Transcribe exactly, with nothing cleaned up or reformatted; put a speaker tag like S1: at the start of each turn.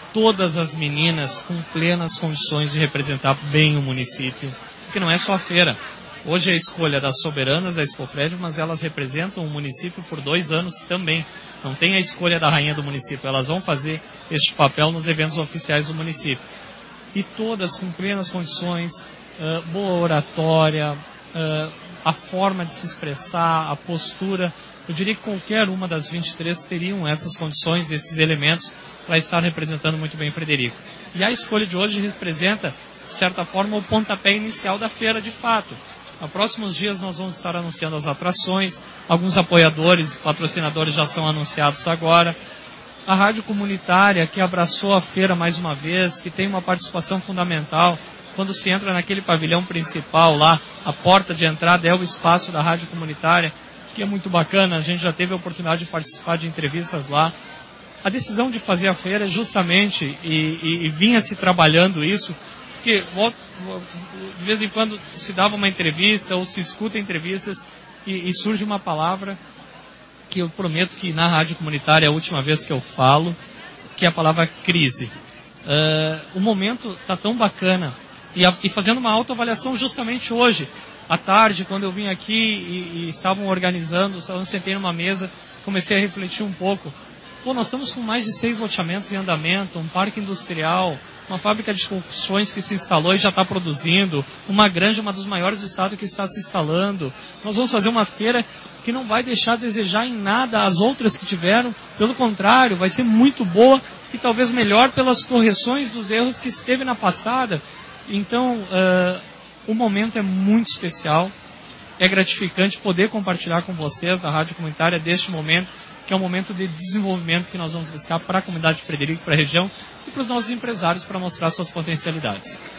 S1: todas as meninas com plenas condições de representar bem o município, porque não é só a feira. Hoje é a escolha das soberanas da Expofred, mas elas representam o município por dois anos também. Não tem a escolha da rainha do município, elas vão fazer este papel nos eventos oficiais do município. E todas com plenas condições, uh, boa oratória, uh, a forma de se expressar, a postura. Eu diria que qualquer uma das vinte e três teriam essas condições, esses elementos, para estar representando muito bem Frederico. E a escolha de hoje representa, de certa forma, o pontapé inicial da feira de fato. Nos próximos dias nós vamos estar anunciando as atrações, alguns apoiadores, patrocinadores já são anunciados agora. A rádio comunitária que abraçou a feira mais uma vez, que tem uma participação fundamental. Quando se entra naquele pavilhão principal lá, a porta de entrada é o espaço da rádio comunitária, que é muito bacana, a gente já teve a oportunidade de participar de entrevistas lá. A decisão de fazer a feira é justamente, e, e, e vinha se trabalhando isso, porque de vez em quando se dava uma entrevista ou se escuta entrevistas e, e surge uma palavra que eu prometo que na rádio comunitária é a última vez que eu falo, que é a palavra crise. Uh, o momento está tão bacana e, a, e fazendo uma autoavaliação justamente hoje, à tarde, quando eu vim aqui e, e estavam organizando, eu sentei numa mesa, comecei a refletir um pouco. Pô, nós estamos com mais de seis loteamentos em andamento, um parque industrial, uma fábrica de construções que se instalou e já está produzindo, uma granja, uma dos maiores do estado que está se instalando. Nós vamos fazer uma feira que não vai deixar a desejar em nada as outras que tiveram, pelo contrário, vai ser muito boa e talvez melhor pelas correções dos erros que esteve na passada. Então, uh, o momento é muito especial, é gratificante poder compartilhar com vocês da Rádio Comunitária deste momento, que é um momento de desenvolvimento que nós vamos buscar para a comunidade de Frederico, para a região e para os nossos empresários para mostrar suas potencialidades.